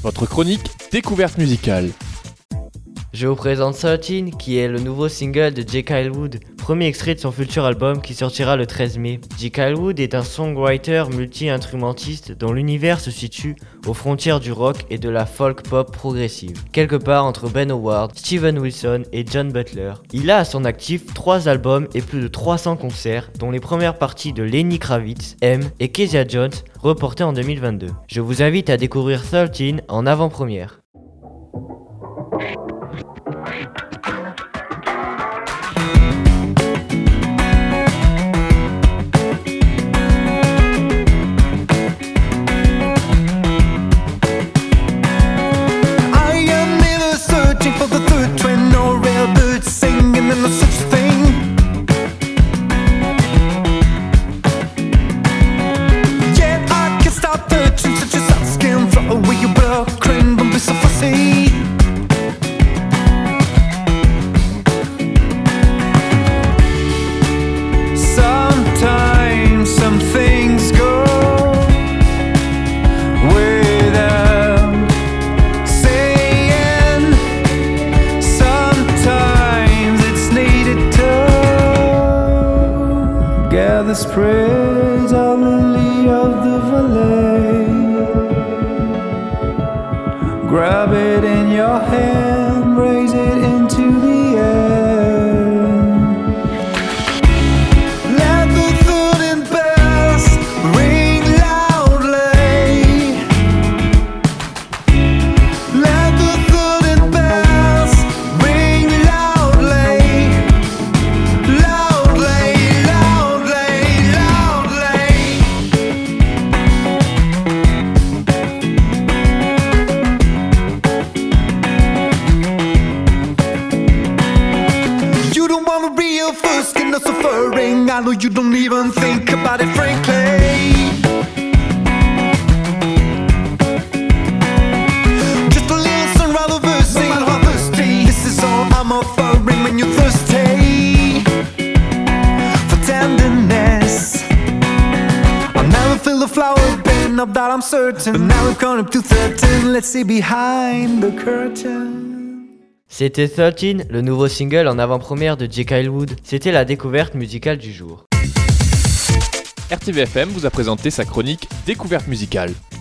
votre chronique découverte musicale. Je vous présente 13, qui est le nouveau single de J. Kyle Wood, premier extrait de son futur album qui sortira le 13 mai. J. Kyle Wood est un songwriter multi-instrumentiste dont l'univers se situe aux frontières du rock et de la folk pop progressive, quelque part entre Ben Howard, Steven Wilson et John Butler. Il a à son actif 3 albums et plus de 300 concerts, dont les premières parties de Lenny Kravitz, M et Kezia Jones, reportées en 2022. Je vous invite à découvrir 13 en avant-première. Gather sprays of lily of the valley. Grab it in your hand, raise it into the air. Let the thud and bass ring loudly. Let the thud and bass ring loudly. No suffering, I know you don't even think about it frankly. Just a little sun rather thirsty. This is all I'm offering when you're thirsty for tenderness. I'll never feel the flower bend, of that I'm certain. But now we've gone up to 13, let's see behind the curtain. C'était 13, le nouveau single en avant-première de J. Kyle Wood. C'était la découverte musicale du jour. RTVFM vous a présenté sa chronique découverte musicale.